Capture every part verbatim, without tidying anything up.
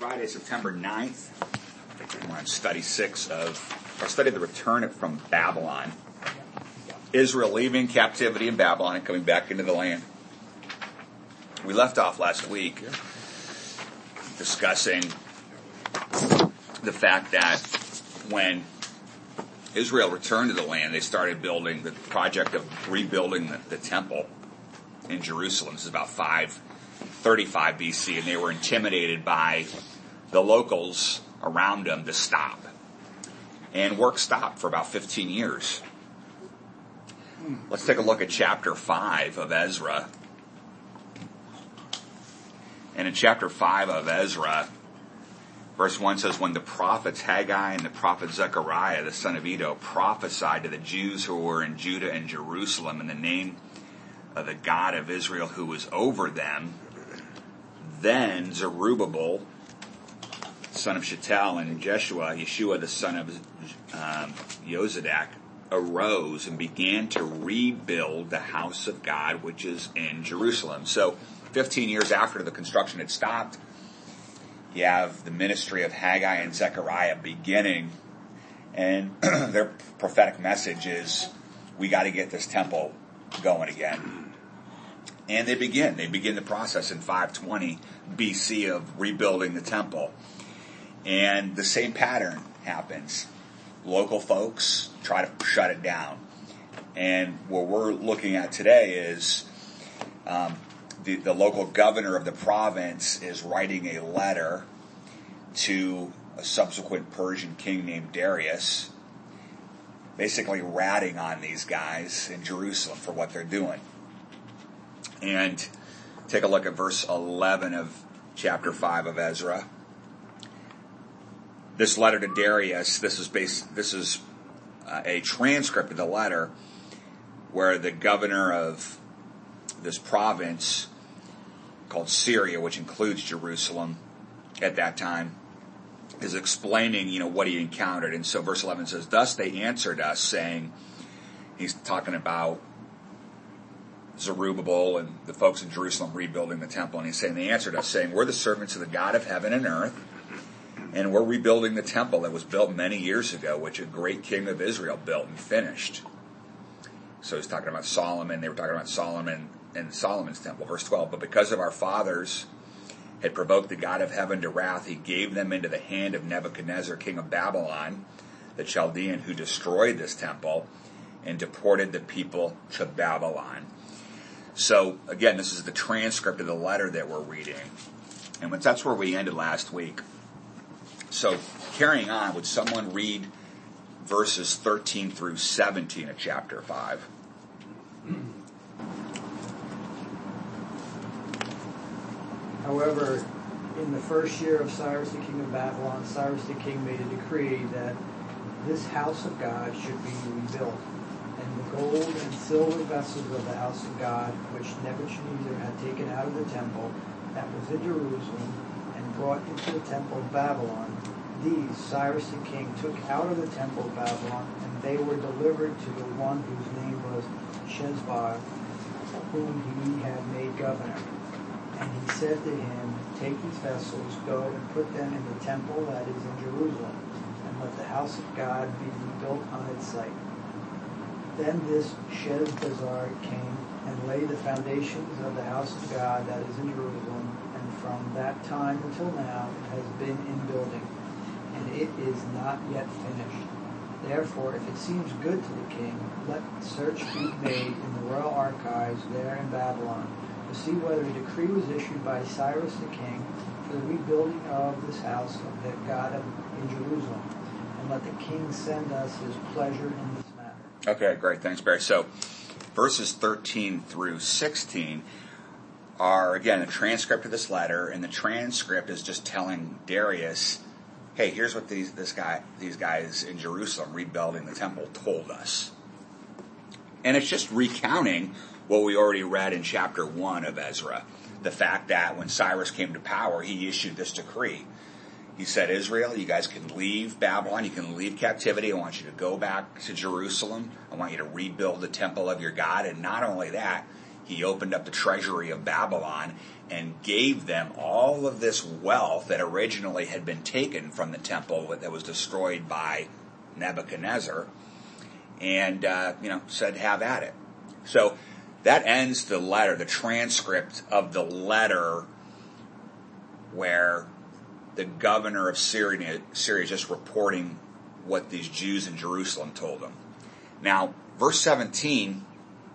Friday, September ninth. We're on study six of, our study of the return from Babylon. Israel leaving captivity in Babylon and coming back into the land. We left off last week discussing the fact that when Israel returned to the land, they started building the project of rebuilding the, the temple in Jerusalem. This is about five thirty-five B C, and they were intimidated by the locals around them to stop. And work stopped for about fifteen years. Let's take a look at chapter five of Ezra. And in chapter five of Ezra, verse one says, when the prophets Haggai and the prophet Zechariah, the son of Iddo, prophesied to the Jews who were in Judah and Jerusalem in the name of the God of Israel who was over them, then Zerubbabel, son of Shealtiel, and Jeshua, Yeshua, the son of um, Yozadak, arose and began to rebuild the house of God, which is in Jerusalem. So fifteen years after the construction had stopped, you have the ministry of Haggai and Zechariah beginning, and their prophetic message is, we got to get this temple going again. And they begin. They begin the process in five twenty B C of rebuilding the temple. And the same pattern happens. Local folks try to shut it down. And what we're looking at today is um, the, the local governor of the province is writing a letter to a subsequent Persian king named Darius, basically ratting on these guys in Jerusalem for what they're doing. And take a look at verse eleven of chapter five of Ezra. This letter to Darius, this is based, this is uh, a transcript of the letter where the governor of this province called Syria, which includes Jerusalem at that time, is explaining, you know, what he encountered. And so verse eleven says, thus they answered us, saying, he's talking about Zerubbabel and the folks in Jerusalem rebuilding the temple, and he's saying, they answered us, saying, we're the servants of the God of heaven and earth, and we're rebuilding the temple that was built many years ago, which a great king of Israel built and finished. So he's talking about Solomon. They were talking about Solomon and Solomon's temple. Verse twelve, but because of our fathers had provoked the God of heaven to wrath, he gave them into the hand of Nebuchadnezzar, king of Babylon, the Chaldean, who destroyed this temple and deported the people to Babylon. So, again, this is the transcript of the letter that we're reading. And that's where we ended last week. So, carrying on, would someone read verses thirteen through seventeen of chapter five? However, in the first year of Cyrus the king of Babylon, Cyrus the king made a decree that this house of God should be rebuilt. And the gold and silver vessels of the house of God, which Nebuchadnezzar had taken out of the temple that was in Jerusalem and brought into the temple of Babylon, these Cyrus the king took out of the temple of Babylon, and they were delivered to the one whose name was Sheshbazzar, whom he had made governor. And he said to him, take these vessels, go and put them in the temple that is in Jerusalem, and let the house of God be rebuilt on its site. Then this Sheshbazzar came and laid the foundations of the house of God that is in Jerusalem, and from that time until now it has been in building, and it is not yet finished. Therefore, if it seems good to the king, let search be made in the royal archives there in Babylon, to see whether a decree was issued by Cyrus the king for the rebuilding of this house of the God of, in Jerusalem, and let the king send us his pleasure in this matter. Okay, great. Thanks, Barry. So, verses thirteen through sixteen are, again, a transcript of this letter, and the transcript is just telling Darius, hey, here's what these this guy, these guys in Jerusalem rebuilding the temple told us. And it's just recounting what we already read in chapter one of Ezra. The fact that when Cyrus came to power, he issued this decree. He said, Israel, you guys can leave Babylon, you can leave captivity. I want you to go back to Jerusalem. I want you to rebuild the temple of your God. And not only that, he opened up the treasury of Babylon and gave them all of this wealth that originally had been taken from the temple that was destroyed by Nebuchadnezzar, and uh, you know, said, have at it. So that ends the letter, the transcript of the letter where the governor of Syria, Syria is just reporting what these Jews in Jerusalem told him. Now, verse seventeen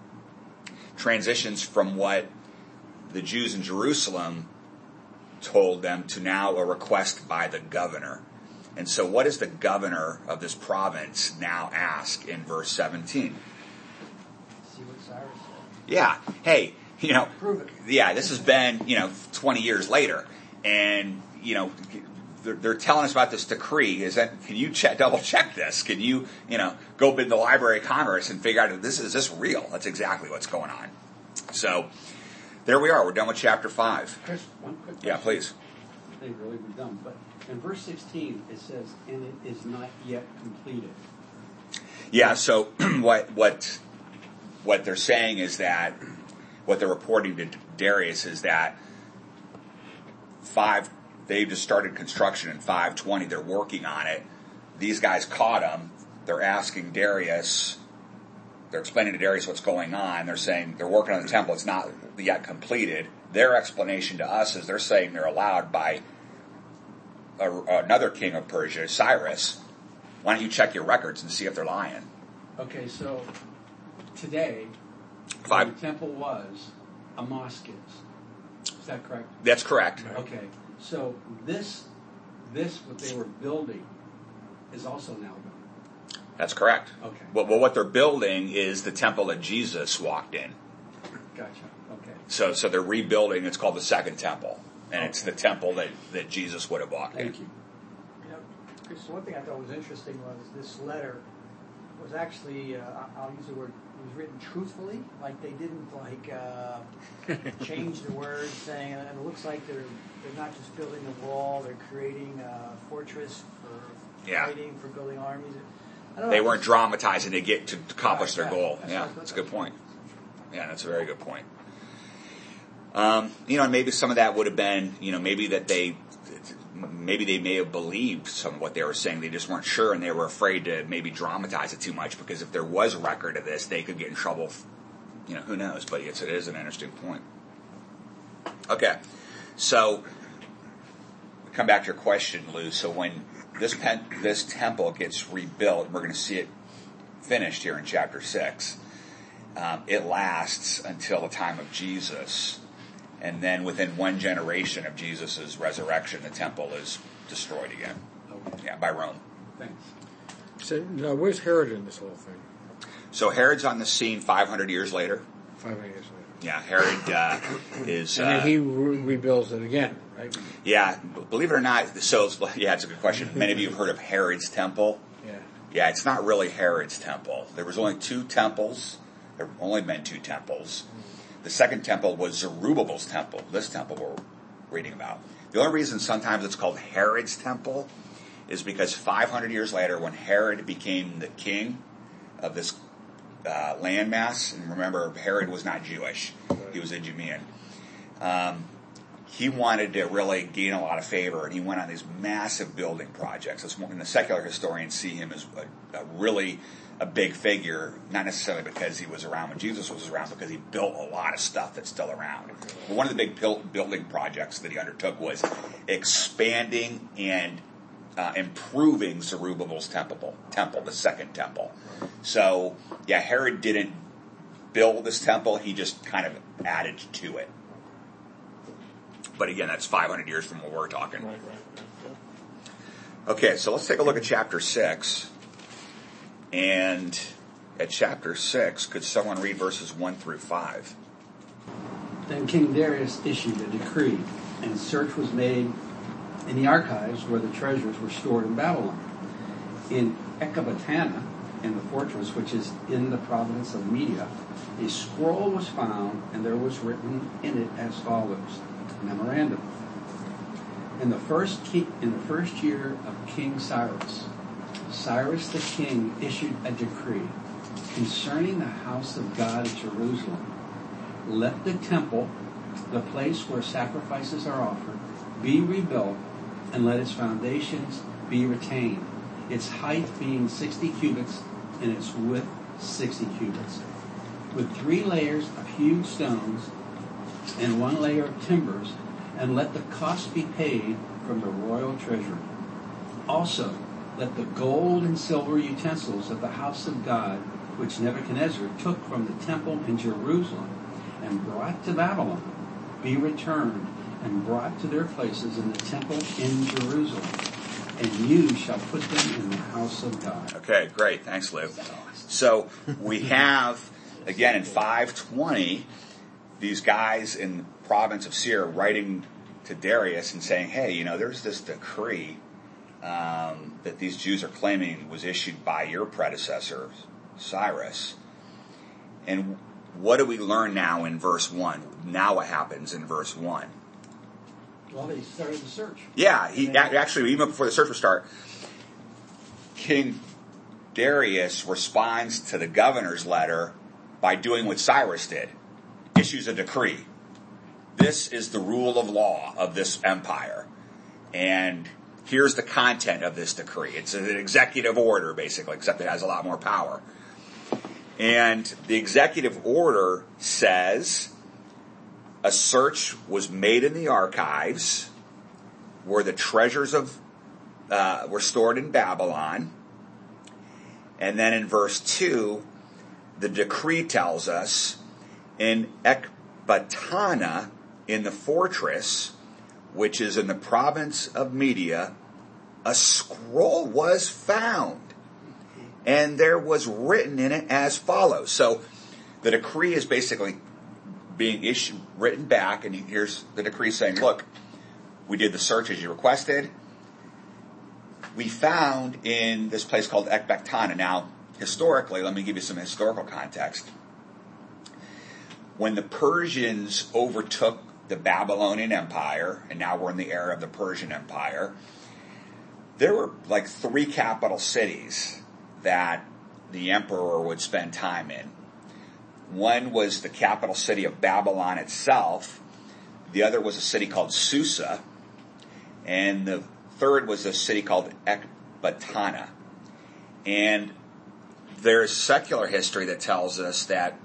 transitions from what the Jews in Jerusalem told them to now a request by the governor. And so what does the governor of this province now ask in verse seventeen? See what Cyrus said. Yeah. Hey, you know, Prove it. Yeah, this has been, you know, twenty years later. And, you know, they're, they're telling us about this decree. Is that, can you check, double check this? Can you, you know, go in the Library of Congress and figure out if this is this real? That's exactly what's going on. So there we are. We're done with chapter five. Chris, one quick question. Yeah, please. I think really we're done. But in verse sixteen, it says, and it is not yet completed. Yeah, so what what what they're saying is that, what they're reporting to Darius is that five, they've just started construction in five twenty. They're working on it. These guys caught them. They're asking Darius, they're explaining to Darius what's going on. They're saying they're working on the temple. It's not yet completed. Their explanation to us is they're saying they're allowed by a, another king of Persia, Cyrus. Why don't you check your records and see if they're lying? Okay, so today, Five. the temple was, a mosque is. Is that correct? That's correct. Okay, so this, this what they were building is also now done. That's correct. Okay. Well, well, what they're building is the temple that Jesus walked in. Gotcha. Okay. So, so they're rebuilding. It's called the Second Temple, and it's the temple that, that Jesus would have walked in. Thank you. Yep. Chris, one thing I thought was interesting was this letter was actually, uh, I'll use the word, it was written truthfully. Like they didn't like uh, change the words, saying, and it looks like they're they're not just building a wall; they're creating a fortress for Yeah. fighting, for building armies. I don't They know, weren't dramatizing to get to accomplish their Right, goal. right. Yeah, that's a good point. Yeah, that's a very good point. Um, you know, and maybe some of that would have been, you know, maybe that they, maybe they may have believed some of what they were saying. They just weren't sure, and they were afraid to maybe dramatize it too much, because if there was a record of this, they could get in trouble. You know, who knows? But it's, it is an interesting point. Okay, so come back to your question, Lou. So when this pen, this temple gets rebuilt, we're going to see it finished here in chapter six. Um, it lasts until the time of Jesus, and then within one generation of Jesus' resurrection, the temple is destroyed again. Okay. Yeah, by Rome. Thanks. So now, where's Herod in this whole thing? So Herod's on the scene five hundred years later. Five hundred years later. Yeah, Herod uh, is. And then Uh, he re- rebuilds it again, right? yeah, believe it or not. So it's, yeah, it's a good question. Many of you have heard of Herod's temple. Yeah. Yeah, it's not really Herod's temple. There was only two temples. There have only been two temples. The second temple was Zerubbabel's temple. This temple we're reading about. The only reason sometimes it's called Herod's temple is because five hundred years later, when Herod became the king of this uh, landmass, and remember, Herod was not Jewish. He was Idumean. Um, he wanted to really gain a lot of favor, and he went on these massive building projects. That's when the secular historians see him as a, a really a big figure, not necessarily because he was around when Jesus was around, because he built a lot of stuff that's still around. But one of the big building projects that he undertook was expanding and uh, improving Zerubbabel's temple, temple, the second temple. So, yeah, Herod didn't build this temple; he just kind of added to it. But again, that's five hundred years from what we're talking. Right, right, right. Okay, so let's take a look at chapter six. And at chapter six, could someone read verses one through five? Then King Darius issued a decree, and search was made in the archives where the treasures were stored in Babylon. In Ecbatana, in the fortress which is in the province of Media, a scroll was found, and there was written in it as follows: Memorandum. In the first ki- in the first year of King Cyrus, Cyrus the king issued a decree concerning the house of God at Jerusalem, let the temple, the place where sacrifices are offered, be rebuilt, and let its foundations be retained, its height being sixty cubits and its width sixty cubits, with three layers of hewed stones and one layer of timbers, and let the cost be paid from the royal treasury. Also, let the gold and silver utensils of the house of God, which Nebuchadnezzar took from the temple in Jerusalem and brought to Babylon, be returned and brought to their places in the temple in Jerusalem, and you shall put them in the house of God. Okay, great. Thanks, Lou. So we have, again, in five twenty, these guys in the province of Syria writing to Darius and saying, hey, you know, there's this decree um, that these Jews are claiming was issued by your predecessor, Cyrus. And what do we learn now in verse one? Now what happens in verse one? Well, they started the search. Yeah, he actually, even before the search would start, King Darius responds to the governor's letter by doing what Cyrus did. Issues a decree. This is the rule of law of this empire. And here's the content of this decree. It's an executive order, basically, except it has a lot more power. And the executive order says a search was made in the archives where the treasures of uh, were stored in Babylon. And then in verse two, the decree tells us in Ecbatana, in the fortress, which is in the province of Media, a scroll was found. And there was written in it as follows. So the decree is basically being issued, written back, and here's the decree saying, look, we did the search as you requested. We found in this place called Ecbatana. Now, historically, let me give you some historical context. When the Persians overtook the Babylonian Empire, and now we're in the era of the Persian Empire, there were like three capital cities that the emperor would spend time in. One was the capital city of Babylon itself. The other was a city called Susa. And the third was a city called Ecbatana. And there's secular history that tells us that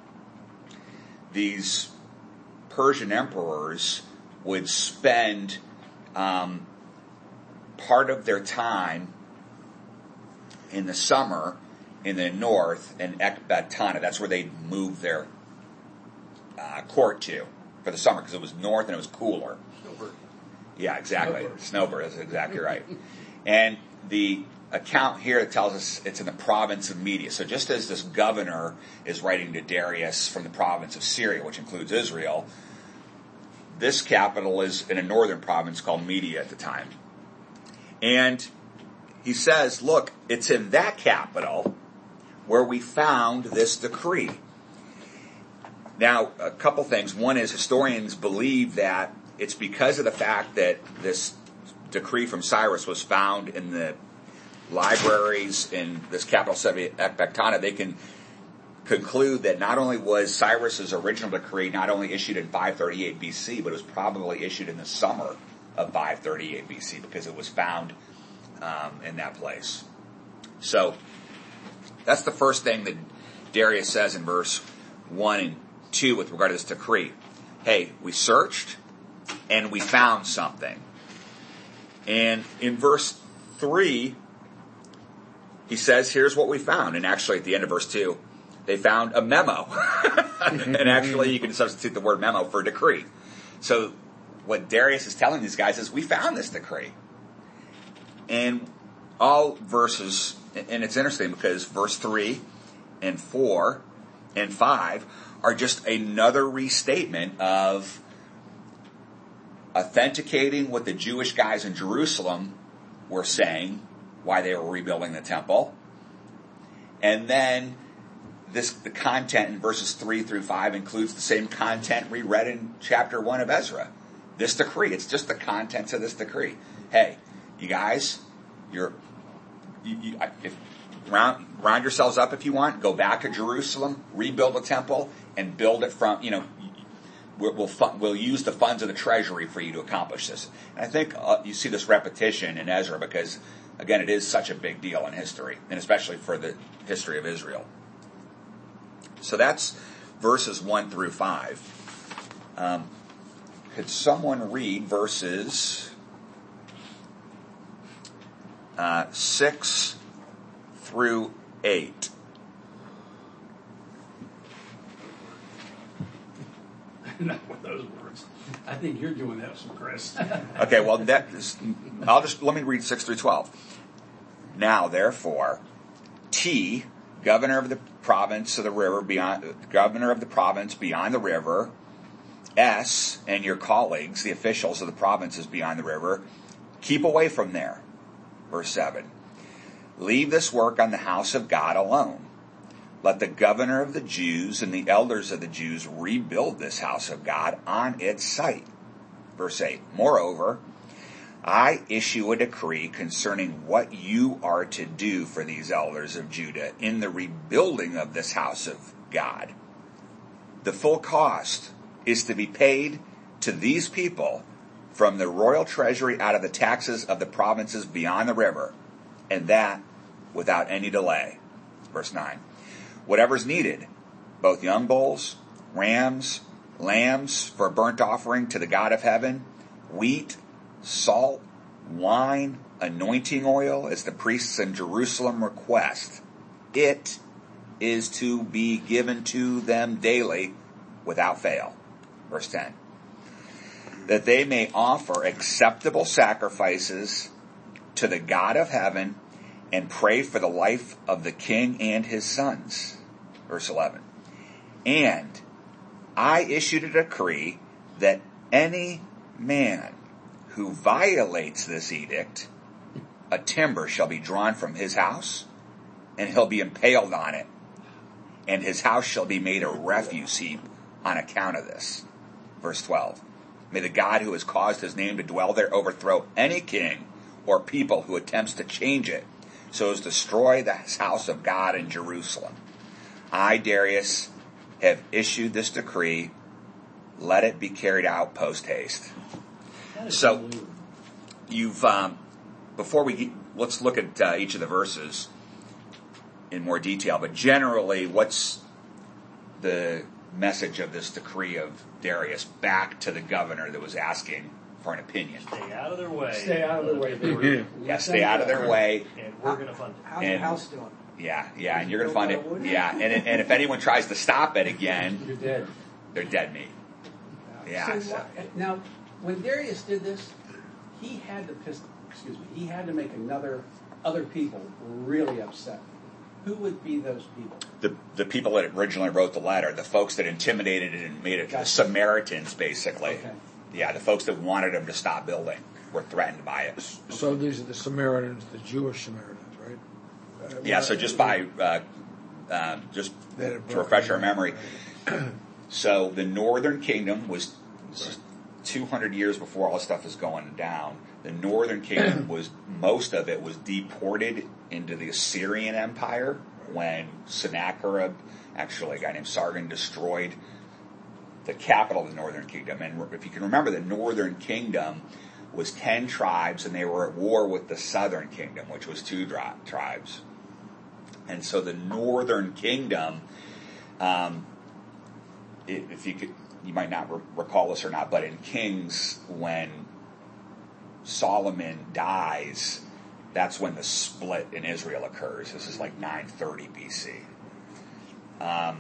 these Persian emperors would spend um, part of their time in the summer in the north in Ecbatana. That's where they'd move their uh, court to for the summer because it was north and it was cooler. Snowbird. Yeah, exactly. Snowbird. Snowbird is exactly right. And the account here tells us it's in the province of Media. So just as this governor is writing to Darius from the province of Syria, which includes Israel, this capital is in a northern province called Media at the time. And he says, look, it's in that capital where we found this decree. Now, a couple things. One is historians believe that it's because of the fact that this decree from Cyrus was found in the libraries in this capital city, Ecbatana, they can conclude that not only was Cyrus's original decree not only issued in five thirty-eight B C, but it was probably issued in the summer of five thirty-eight B C because it was found um, in that place. So that's the first thing that Darius says in verse one and two with regard to this decree. Hey, we searched and we found something. And in verse three, he says, here's what we found. And actually at the end of verse two, they found a memo. And actually you can substitute the word memo for decree. So what Darius is telling these guys is we found this decree. And all verses, and it's interesting because verse three and four and five are just another restatement of authenticating what the Jewish guys in Jerusalem were saying, why they were rebuilding the temple. And then this, the content in verses three through five includes the same content we read in chapter one of Ezra. This decree, it's just the contents of this decree. Hey, you guys, you're, you, you, if, round, round yourselves up if you want, go back to Jerusalem, rebuild the temple. and build it from, you know, we'll, we'll, fund, we'll use the funds of the treasury for you to accomplish this. And I think uh, you see this repetition in Ezra because, again, it is such a big deal in history, and especially for the history of Israel. So that's verses one through five. Um, could someone read verses uh, six through eight? Not with those words. I think you're doing that, Chris. Okay, well, that is, I'll just let me read six through twelve. Now, therefore, T, governor of the province of the river beyond, governor of the province beyond the river, S, and your colleagues, the officials of the provinces beyond the river, keep away from there. Verse seven. Leave this work on the house of God alone. Let the governor of the Jews and the elders of the Jews rebuild this house of God on its site. Verse eight. Moreover, I issue a decree concerning what you are to do for these elders of Judah in the rebuilding of this house of God. The full cost is to be paid to these people from the royal treasury out of the taxes of the provinces beyond the river, and that without any delay. Verse nine. Whatever's needed, both young bulls, rams, lambs for a burnt offering to the God of heaven, wheat, salt, wine, anointing oil, as the priests in Jerusalem request, it is to be given to them daily without fail. Verse ten. That they may offer acceptable sacrifices to the God of heaven and pray for the life of the king and his sons. Verse eleven. And I issued a decree that any man who violates this edict, a timber shall be drawn from his house, and he'll be impaled on it, and his house shall be made a refuse heap on account of this. Verse twelve. May the God who has caused his name to dwell there overthrow any king or people who attempts to change it, so as to destroy the house of God in Jerusalem. I, Darius, have issued this decree. Let it be carried out post haste. So, you've um, before we let's look at uh, each of the verses in more detail. But generally, what's the message of this decree of Darius back to the governor that was asking for an opinion? Stay out of their way. Stay out of their way. Yeah, stay out of their way. And we're going to fund it. How's your And- house doing? Yeah, yeah, and you're going to fund it. Yeah, and and if anyone tries to stop it again, You're dead. they're dead meat. Yeah. So So, what- now, when Darius did this, he had to piss, excuse me, he had to make another other people really upset. Who would be those people? the the people that originally wrote the letter, the folks that intimidated it and made it, the Gotcha. Samaritans, basically. Okay. Yeah, the folks that wanted him to stop building were threatened by it. So these are the Samaritans, the Jewish Samaritans, right? Uh, Yeah, so just by, uh, uh, just That it to broke refresh our down. memory, so the northern kingdom was two hundred years before all this stuff is going down. The northern kingdom was, most of it was deported into the Assyrian Empire when Sennacherib, actually a guy named Sargon, destroyed the capital of the northern kingdom. And if you can remember, the northern kingdom was ten tribes, and they were at war with the southern kingdom, which was two dri- tribes. And so the northern kingdom, um, i- if you could, you might not re- recall this or not, but in Kings, when Solomon dies, that's when the split in Israel occurs. This is like nine thirty B C. Um,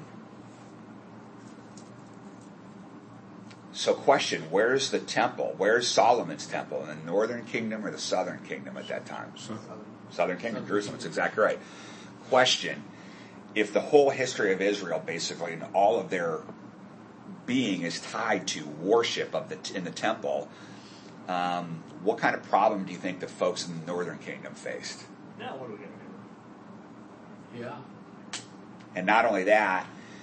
so question, where's the temple? Where's Solomon's temple? In the northern kingdom or the southern kingdom at that time? Southern kingdom, Jerusalem. That's exactly right. Question, if the whole history of Israel, basically, and all of their being is tied to worship of the in the temple, um, what kind of problem do you think the folks in the northern kingdom faced? Now what are we going to do? Yeah. And not only that,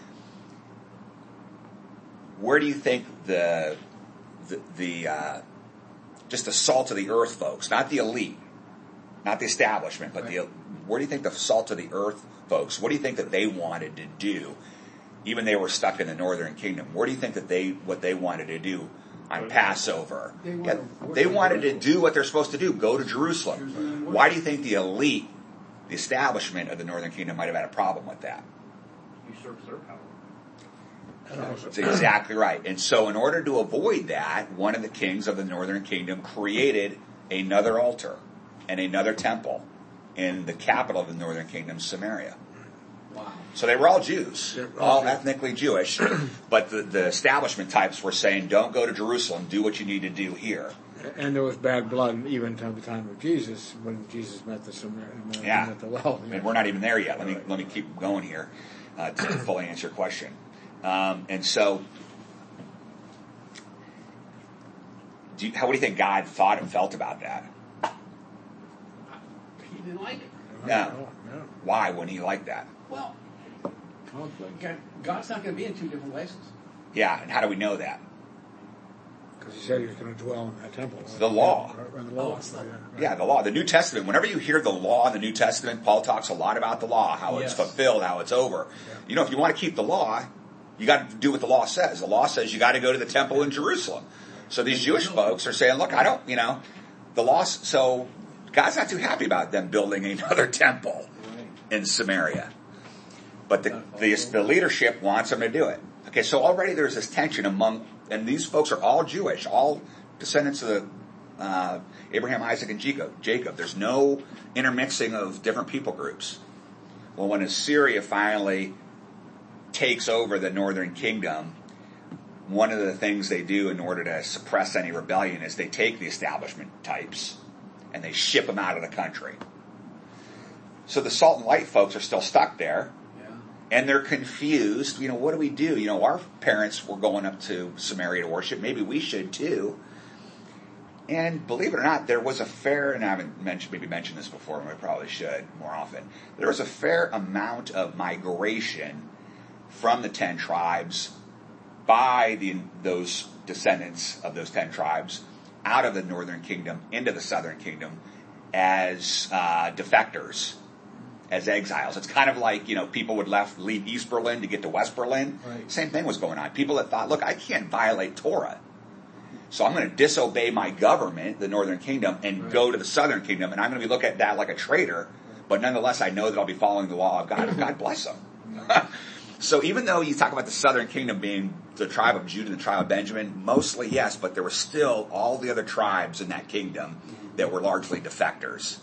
where do you think the the, the uh, just the salt of the earth folks, not the elite, not the establishment, but the where do you think the salt of the earth folks? What do you think that they wanted to do even they were stuck in the northern kingdom. Where do you think that they, what they wanted to do on Passover? They Yeah, wanted to they worship wanted to Jerusalem. do what they're supposed to do, go to Jerusalem. Jerusalem. Why do you think the elite, the establishment of the northern kingdom might have had a problem with that? Usurps their power. That's exactly right. And so in order to avoid that, one of the kings of the northern kingdom created another altar and another temple in the capital of the northern kingdom, Samaria. Wow. So they were all Jews, They're all all Jews. ethnically Jewish, but the, the establishment types were saying, don't go to Jerusalem, do what you need to do here. And there was bad blood even to the time of Jesus, when Jesus met the Samaritan man Yeah. at the well. I mean, we're not even there yet. Let me let me keep going here uh, to fully answer your question. Um, and so, do you, how, what do you think God thought and felt about that? He didn't like it. Yeah. No, no. Why wouldn't he like that? Well, God- God's not going to be in two different places. Yeah, and how do we know that? Because he said he was going to dwell in that temple. The law. Right, right, the law. Oh, it's the- Yeah, right. Yeah, the law. The New Testament, whenever you hear the law in the New Testament, Paul talks a lot about the law, how it's Yes. fulfilled, how it's over. You know, if you want to keep the law, you got to do what the law says. The law says you got to go to the temple in Jerusalem. So these Jewish folks are saying, look, I don't, you know, the law, so God's not too happy about them building another temple in Samaria. But the, the, the leadership wants them to do it. Okay, so already there's this tension among, and these folks are all Jewish, all descendants of the, uh, Abraham, Isaac, and Jacob. Jacob. There's no intermixing of different people groups. Well, when Assyria finally takes over the northern kingdom, one of the things they do in order to suppress any rebellion is they take the establishment types and they ship them out of the country. So the Salt and Light folks are still stuck there. And they're confused. You know, what do we do? You know, our parents were going up to Samaria to worship. Maybe we should too. And believe it or not, there was a fair, and I haven't mentioned, maybe mentioned this before, and I probably should more often. There was a fair amount of migration from the ten tribes by the, those descendants of those ten tribes out of the northern kingdom into the southern kingdom as uh, defectors, as exiles. It's kind of like, you know, people would left, leave East Berlin to get to West Berlin. Right. Same thing was going on. People that thought, look, I can't violate Torah. So I'm going to disobey my government, the northern kingdom, and Right. go to the southern kingdom, and I'm going to be looked at that like a traitor. But nonetheless, I know that I'll be following the law of God. God bless them. So even though you talk about the southern kingdom being the tribe of Judah and the tribe of Benjamin, mostly yes, but there were still all the other tribes in that kingdom that were largely defectors.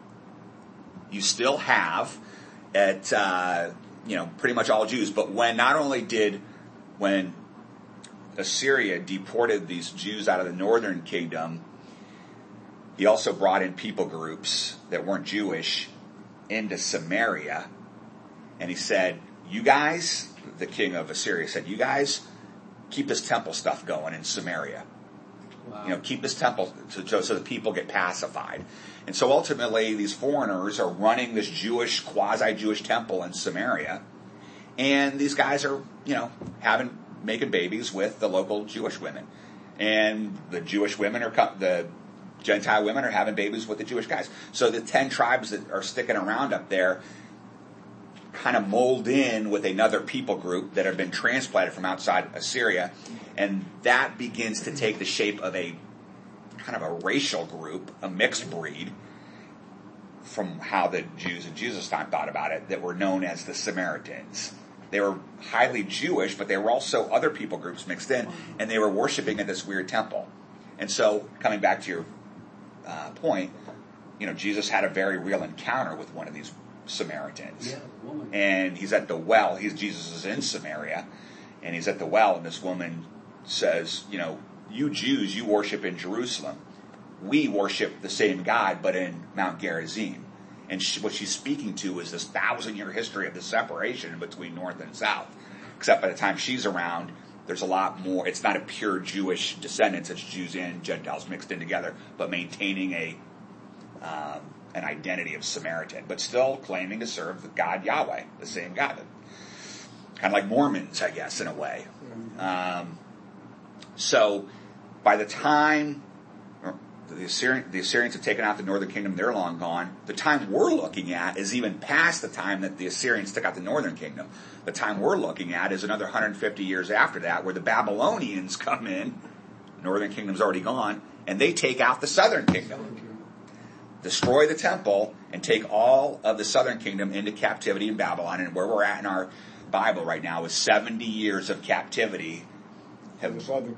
You still have at, uh, you know, pretty much all Jews. But when not only did, when Assyria deported these Jews out of the northern kingdom, he also brought in people groups that weren't Jewish into Samaria. And he said, you guys, the king of Assyria said, you guys keep this temple stuff going in Samaria. Wow. You know, keep this temple so, so the people get pacified. And so ultimately, these foreigners are running this Jewish, quasi-Jewish temple in Samaria. And these guys are, you know, having, making babies with the local Jewish women. And the Jewish women are, the Gentile women are having babies with the Jewish guys. So the ten tribes that are sticking around up there kind of mold in with another people group that have been transplanted from outside Assyria. And that begins to take the shape of a kind of a racial group, a mixed breed, from how the Jews in Jesus' time thought about it, that were known as the Samaritans. They were highly Jewish, but they were also other people groups mixed in, and they were worshiping at this weird temple. And so, coming back to your uh, point, you know, Jesus had a very real encounter with one of these Samaritans. Yeah, woman. And he's at the well. He's, Jesus is in Samaria, and he's at the well, and this woman says, you know, you Jews, you worship in Jerusalem. We worship the same God, but in Mount Gerizim. And she, what she's speaking to is this thousand-year history of the separation between North and South. Except by the time she's around, there's a lot more. It's not a pure Jewish descendants. It's Jews and Gentiles mixed in together, but maintaining a um, an identity of Samaritan, but still claiming to serve the God Yahweh, the same God. Kind of like Mormons, I guess, in a way. Um, so by the time the, Assyrian, the Assyrians have taken out the northern kingdom. They're long gone. The time we're looking at is even past the time that the Assyrians took out the northern kingdom. The time we're looking at is another one hundred fifty years after that, where the Babylonians come in. Northern kingdom's already gone, and they take out the southern kingdom. Destroy the temple and take all of the southern kingdom into captivity in Babylon. And where we're at in our Bible right now is seventy years of captivity have,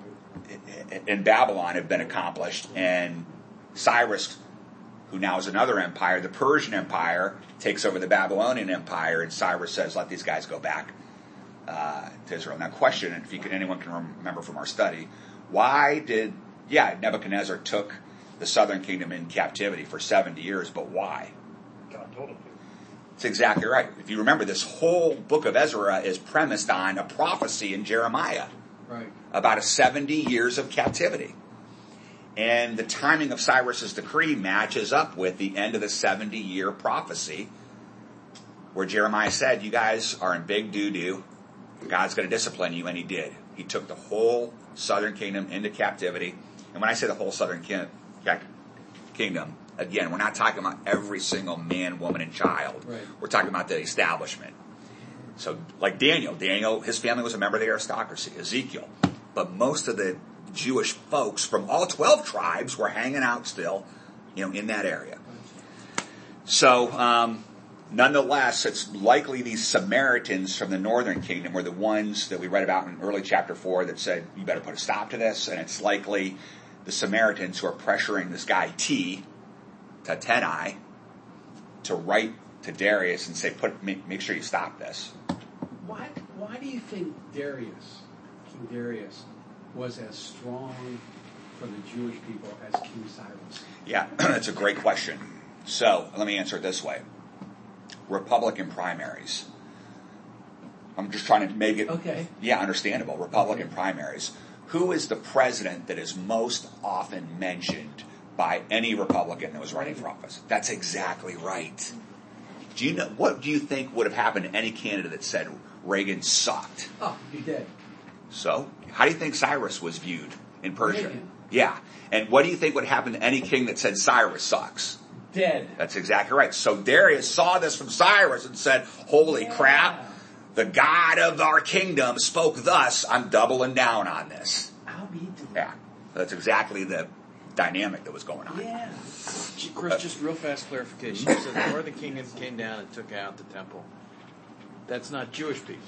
in Babylon have been accomplished. And Cyrus, who now is another empire, the Persian Empire, takes over the Babylonian Empire, and Cyrus says, let these guys go back uh, to Israel. Now question, if you can, anyone can remember from our study, why did, yeah, Nebuchadnezzar took the southern kingdom in captivity for seventy years, but why? God told him to. That's exactly right. If you remember, this whole book of Ezra is premised on a prophecy in Jeremiah. Right. About a seventy years of captivity. And the timing of Cyrus's decree matches up with the end of the seventy year prophecy, where Jeremiah said, you guys are in big doo-doo. God's going to discipline you, and he did. He took the whole southern kingdom into captivity. And when I say the whole southern ki- kingdom, again, we're not talking about every single man, woman, and child. Right. We're talking about the establishment. So, like Daniel, Daniel, his family was a member of the aristocracy. Ezekiel. But most of the Jewish folks from all twelve tribes were hanging out still, you know, in that area. So, um, nonetheless, it's likely these Samaritans from the northern kingdom were the ones that we read about in early chapter four that said, you better put a stop to this. And it's likely the Samaritans who are pressuring this guy T, Tattenai, to write to Darius and say, "Put make, make sure you stop this." Why, why do you think Darius, King Darius, was as strong for the Jewish people as King Cyrus? Yeah, that's a great question. So, let me answer it this way. Republican primaries. I'm just trying to make it, Okay. yeah, understandable. Republican primaries. Who is the president that is most often mentioned by any Republican that was running for office? That's exactly right. Do you know, what do you think would have happened to any candidate that said Reagan sucked? Oh, you're dead. So, how do you think Cyrus was viewed in Persia? Reagan. Yeah. And what do you think would happen to any king that said Cyrus sucks? Dead. That's exactly right. So Darius saw this from Cyrus and said, holy Yeah. crap, the God of our kingdom spoke thus, I'm doubling down on this. I'll be to Yeah. That's exactly the dynamic that was going on. Yeah. Chris, just real fast clarification. You said the northern kingdom came down and took out the temple. That's not Jewish people.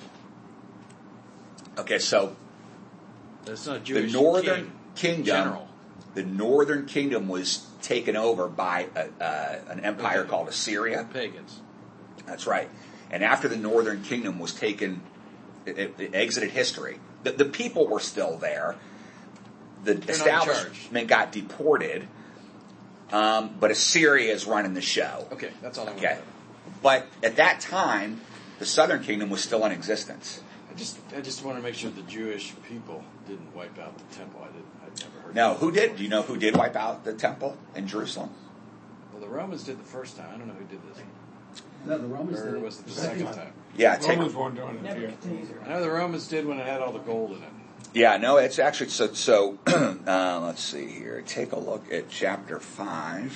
Okay, so That's not the Jewish northern king, kingdom, general. the northern kingdom was taken over by a, uh, an empire Okay. called Assyria. Pagans. That's right. And after the northern kingdom was taken, it, it, it exited history. The, the people were still there. The They're not in charge. establishment got deported, um, but Assyria is running the show. Okay, that's all I want Okay, to know. but at that time, the southern kingdom was still in existence. I just, I just want to make sure the Jewish people didn't wipe out the temple. I didn't, I'd never heard. Now, that who did? before. Do you know who did wipe out the temple in Jerusalem? Well, the Romans did the first time. I don't know who did this. No, the Romans Or did was it the second second time? Yeah, take, Romans weren't doing it here. I know the Romans did when it had all the gold in it. yeah. No, it's actually so. So uh, let's see here. Take a look at chapter five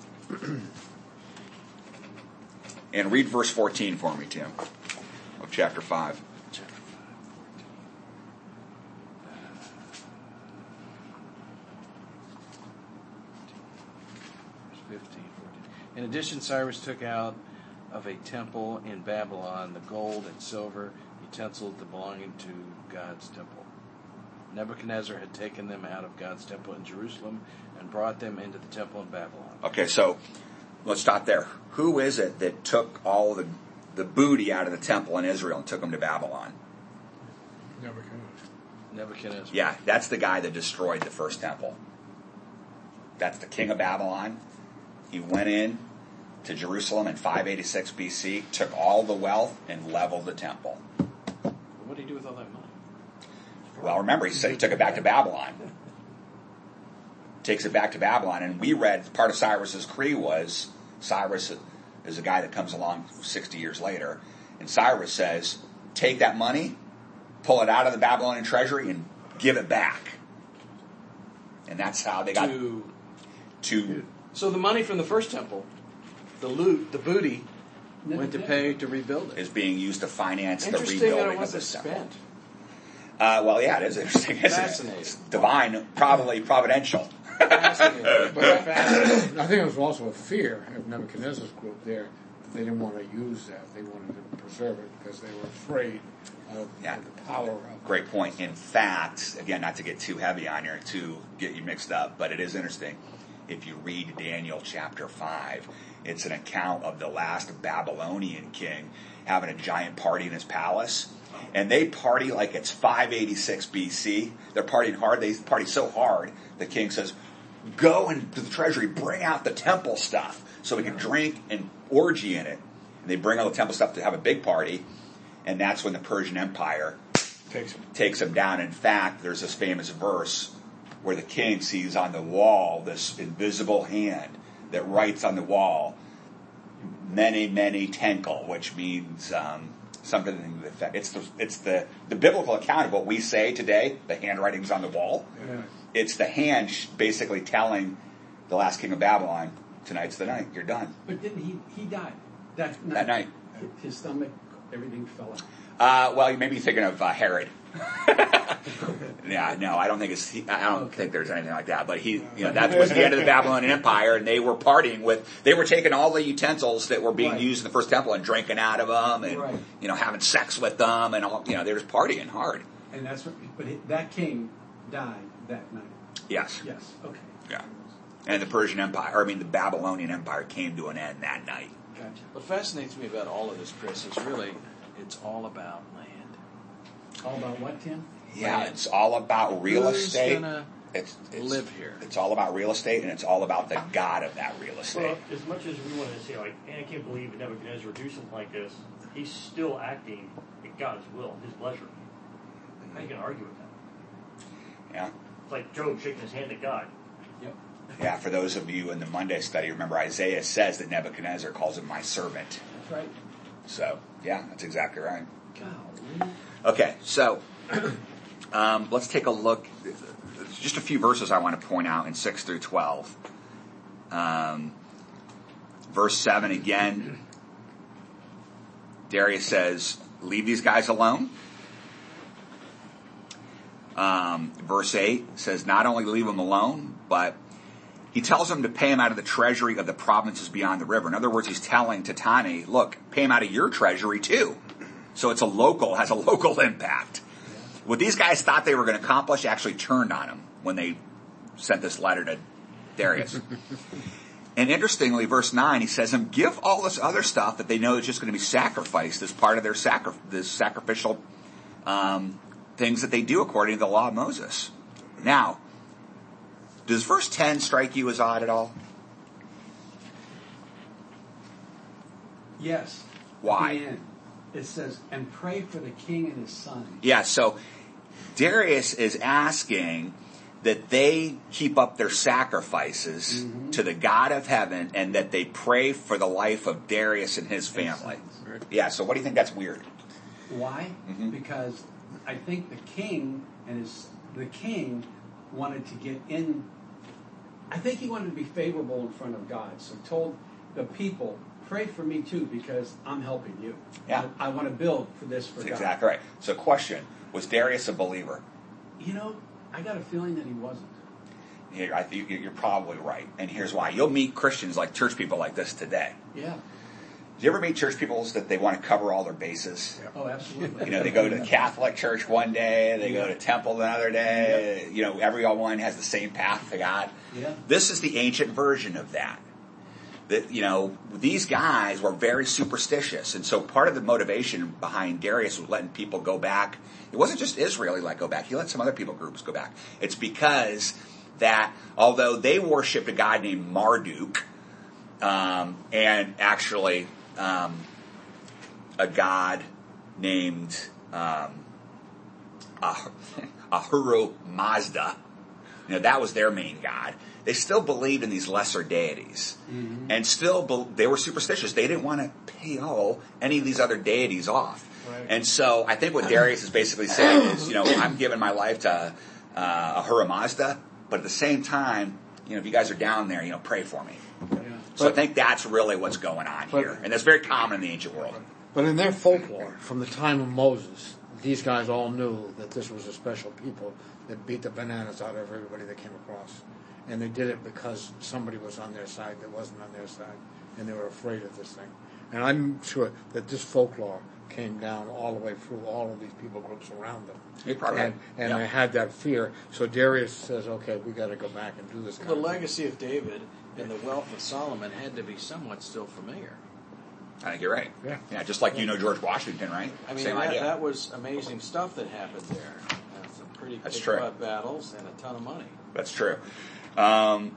and read verse fourteen for me, Tim, of chapter five. Chapter five, fourteen. fifteen, fourteen. In addition, Cyrus took out of a temple in Babylon the gold and silver utensils that belonging to God's temple. Nebuchadnezzar had taken them out of God's temple in Jerusalem and brought them into the temple in Babylon. Okay, so let's stop there. Who is it that took all the the booty out of the temple in Israel and took them to Babylon? Nebuchadnezzar. Yeah, that's the guy that destroyed the first temple. That's the king of Babylon. He went in to Jerusalem in five eighty-six B C, took all the wealth, and leveled the temple. What did he do with all that money? Well, remember, he said he took it back to Babylon. Takes it back to Babylon, and we read part of Cyrus's decree was, Cyrus is a guy that comes along sixty years later, and Cyrus says, take that money, pull it out of the Babylonian treasury, and give it back. And that's how they got To to So the money from the first temple, the loot, the booty, went to pay to rebuild it. is being used to finance the Interesting that it rebuilding of wasn't the temple. spent. Uh, well, yeah, it is interesting. Isn't Fascinating. It? It's divine, probably providential. Fascinating. But I, I think it was also a fear of Nebuchadnezzar's group there. They didn't want to use that. They wanted to preserve it because they were afraid of, Yeah. of the power of it. Great point. In fact, again, not to get too heavy on you, to get you mixed up, but it is interesting. If you read Daniel chapter five, it's an account of the last Babylonian king having a giant party in his palace. And they party like it's five eighty-six B C. They're partying hard. They party so hard, the king says, go into the treasury, bring out the temple stuff so we can drink and orgy in it. And they bring all the temple stuff to have a big party. And that's when the Persian Empire Takes them. takes them down. In fact, there's this famous verse where the king sees on the wall this invisible hand that writes on the wall, many, many tekel, which means um, something to the effect. It's the, it's the, the biblical account of what we say today, the handwritings on the wall. Yeah. It's the hand basically telling the last king of Babylon, tonight's the night, you're done. But didn't he, he died that night? That night. His stomach, everything fell out. Uh, well, you may be thinking of uh, Herod. Yeah, no, I don't think it's. I don't Okay. think there's anything like that. But he, you know, that was the end of the Babylonian Empire, and they were partying with. They were taking all the utensils that were being Right. used in the first temple and drinking out of them, and Right. you know, having sex with them, and all. You know, they were just partying hard. And that's what, but it, that king died that night. Yes. Yes, okay. Yeah. And the Persian Empire, or I mean, the Babylonian Empire came to an end that night. Gotcha. What fascinates me about all of this, Chris, is really it's all about land. All about what, Tim? Yeah, Land. it's all about real Who's estate. gonna It's, it's live here? It's all about real estate, and it's all about the god of that real Well, estate. as much as we want to say, like, man, I can't believe Nebuchadnezzar would do something like this, he's still acting in God's will, his pleasure. How you can argue with that? Yeah. It's like Job shaking his hand at God. Yep. Yeah, for those of you in the Monday study, remember Isaiah says that Nebuchadnezzar calls him my servant. That's right. So, yeah, that's exactly right. Golly. Okay, so um, let's take a look. Just a few verses I want to point out in six through twelve. Um, verse seven again, Darius says, leave these guys alone. Um, verse eight says, not only leave them alone, but he tells them to pay him out of the treasury of the provinces beyond the river. In other words, he's telling Tatani, look, pay him out of your treasury too. So it's a local, has a local impact. What these guys thought they were going to accomplish actually turned on them when they sent this letter to Darius. And interestingly, verse nine, he says, "Him give all this other stuff that they know is just going to be sacrificed as part of their sacri- this sacrificial um, things that they do according to the law of Moses." Now, does verse ten strike you as odd at all? Yes. Why? At the end, it says, and pray for the king and his son. Yeah, so Darius is asking that they keep up their sacrifices mm-hmm. to the God of heaven and that they pray for the life of Darius and his family. Yeah, so what do you think that's weird? Why? Mm-hmm. Because I think the king and his the king wanted to get in. I think he wanted to be favorable in front of God. So he told the people, pray for me too because I'm helping you. Yeah. I, I want to build for this for That's God. exactly right. So question, was Darius a believer? You know, I got a feeling that he wasn't. Yeah, I think you're probably right. And here's why. You'll meet Christians like church people like this today. Yeah. Do you ever meet church people that they want to cover all their bases? Oh, absolutely. You know, they go to the Catholic church one day, they go to temple another day. You know, everyone has the same path to God. Yeah. This is the ancient version of that. That, you know, these guys were very superstitious. And so part of the motivation behind Darius was letting people go back. It wasn't just Israel he let go back. He let some other people groups go back. It's because that although they worshipped a god named Marduk, um, and actually um, a god named um, Ah- Ahura Mazda, you know, that was their main god. They still believed in these lesser deities, mm-hmm. and still be- they were superstitious. They didn't want to pay all any of these other deities off. Right. And so I think what Darius is basically saying is, you know, I'm giving my life to uh, Ahura Mazda, but at the same time, you know, if you guys are down there, you know, pray for me. Yeah. So But- I think that's really what's going on but- here. And that's very common in the ancient world. But in their folklore, from the time of Moses, these guys all knew that this was a special people that beat the bananas out of everybody they came across. And they did it because somebody was on their side that wasn't on their side. And they were afraid of this thing. And I'm sure that this folklore came down all the way through all of these people groups around them. You're probably and right. and Yeah. they had that fear. So Darius says, okay, we got to go back and do this. Kind The of thing. legacy of David and the wealth of Solomon had to be somewhat still familiar. I think you're right. Yeah. Yeah, just like you know George Washington, right? I mean, Same that, idea. that was amazing stuff that happened there. Uh, some pretty That's big true. butt battles and a ton of money. That's true. Um,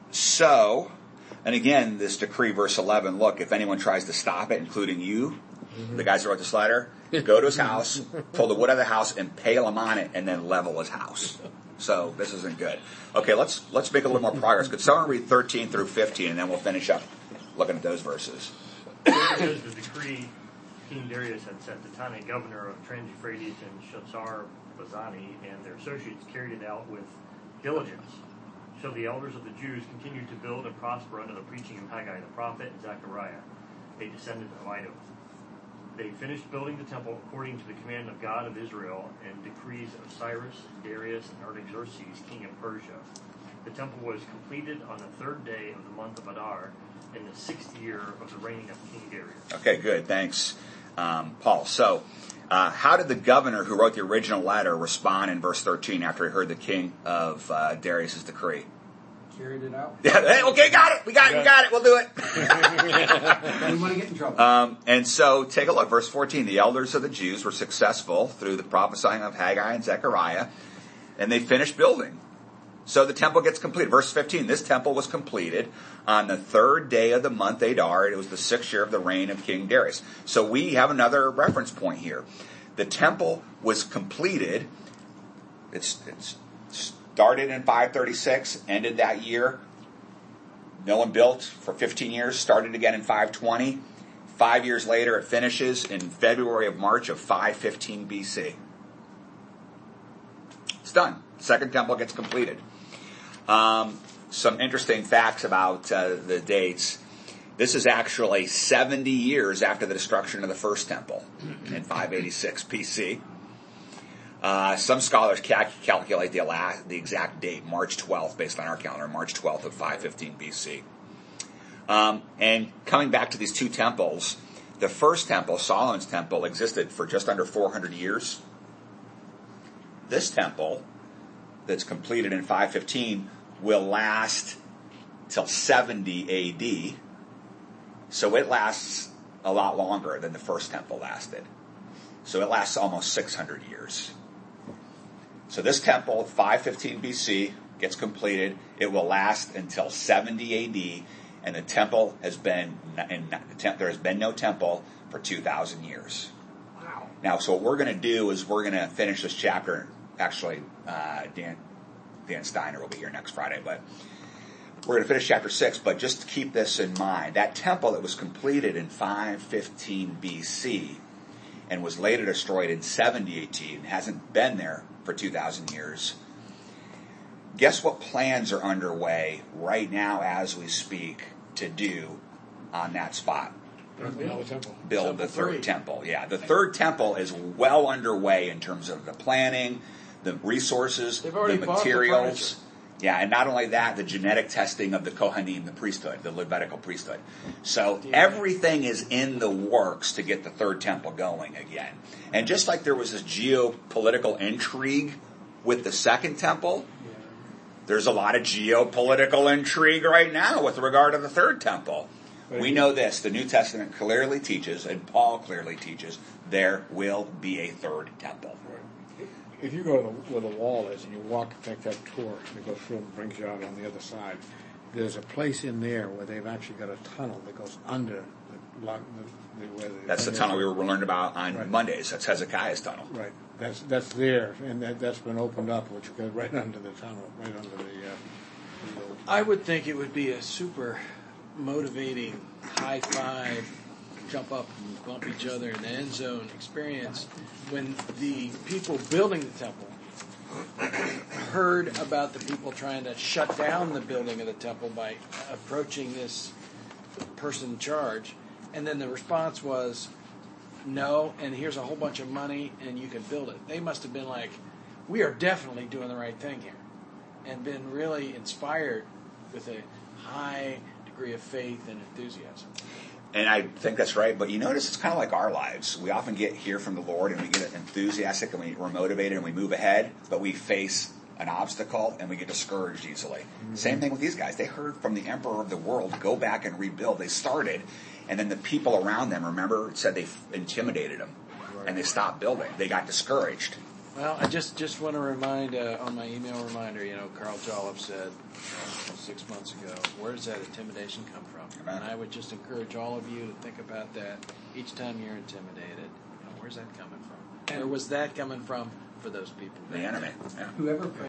so, and again, this decree, verse eleven, look, if anyone tries to stop it, including you, Mm-hmm. the guys who wrote this letter, go to his house, pull the wood out of the house, impale him on it, and then level his house. So this isn't good. Okay, let's let's make a little more progress. Could someone read thirteen through fifteen, and then we'll finish up looking at those verses. Because the decree King Darius had set, the Tani governor of Trans-Euphrates and Shatzar Bazani and their associates carried it out with diligence. So the elders of the Jews continued to build and prosper under the preaching of Haggai the prophet and Zechariah, a descendant of Iddo. They finished building the temple according to the command of God of Israel and decrees of Cyrus, Darius, and Artaxerxes, king of Persia. The temple was completed on the third day of the month of Adar, in the sixth year of the reign of King Darius. Okay, good. Thanks, um, Paul. So, uh, how did the governor who wrote the original letter respond in verse thirteen after he heard the king of uh, Darius' decree? Carried it out. Yeah, hey, okay, got it. We got it. We got it. We'll do it. Didn't want to get in trouble. Um, and so, take a look. Verse fourteen. The elders of the Jews were successful through the prophesying of Haggai and Zechariah, and they finished building. So the temple gets completed. Verse fifteen, this temple was completed on the third day of the month Adar. It was the sixth year of the reign of King Darius. So we have another reference point here. The temple was completed. It's, it's started in five thirty-six, ended that year. No one built for fifteen years, started again in five twenty. Five years later, it finishes in February of March of five fifteen B C. It's done. Second temple gets completed. Um, some interesting facts about uh, the dates. This is actually seventy years after the destruction of the first temple in five eighty-six B C. Uh, some scholars cal- calculate the, la- the exact date, March twelfth, based on our calendar, March twelfth of five fifteen B C. Um, and coming back to these two temples, the first temple, Solomon's temple, existed for just under four hundred years. This temple, that's completed in five fifteen, will last till seventy A D. So it lasts a lot longer than the first temple lasted. So it lasts almost six hundred years. So this temple, five fifteen B C, gets completed. It will last until seventy A D, and the temple has been, and there has been no temple for two thousand years. Wow. Now, so what we're going to do is we're going to finish this chapter. Actually, uh, Dan, Dan Steiner will be here next Friday, but we're going to finish chapter six. But just to keep this in mind, that temple that was completed in five fifteen B C and was later destroyed in seventy A D and hasn't been there for two thousand years. Guess what plans are underway right now as we speak to do on that spot? Build the temple. Build Temple the third three. temple. Yeah, the third temple is well underway in terms of the planning, the resources, They've already the bought the materials. furniture. Yeah, and not only that, the genetic testing of the Kohanim, the priesthood, the Levitical priesthood. So everything is in the works to get the third temple going again. And just like there was this geopolitical intrigue with the second temple, there's a lot of geopolitical intrigue right now with regard to the third temple. We know this, the New Testament clearly teaches, and Paul clearly teaches, there will be a third temple. If you go to the, where the wall is and you walk, take that tour, and go through and brings you out on the other side, there's a place in there where they've actually got a tunnel that goes under the, lo- the, the where the That's the tunnel we were learned about on Right. Mondays. That's Hezekiah's tunnel. Right. That's that's there, and that, that's been opened up, which goes right under the tunnel, right under the. Uh, the I would think it would be a super motivating high five, jump up and bump each other in the end zone experience when the people building the temple heard about the people trying to shut down the building of the temple by approaching this person in charge, and then the response was, no, and here's a whole bunch of money, and you can build it. They must have been like, we are definitely doing the right thing here, and been really inspired with a high degree of faith and enthusiasm. And I think that's right, but you notice it's kind of like our lives. We often get here from the Lord, and we get enthusiastic, and we, we're motivated, and we move ahead, but we face an obstacle, and we get discouraged easily. Mm-hmm. Same thing with these guys. They heard from the emperor of the world, go back and rebuild. They started, and then the people around them, remember, it said they intimidated them, right. And they stopped building. They got discouraged. Well, I just, just want to remind, uh, on my email reminder, you know, Carl Jolliffe said uh, six months ago, where does that intimidation come from? Amen. And I would just encourage all of you to think about that each time you're intimidated. You know, where's that coming from? And where was that coming from for those people? The enemy. Yeah. Whoever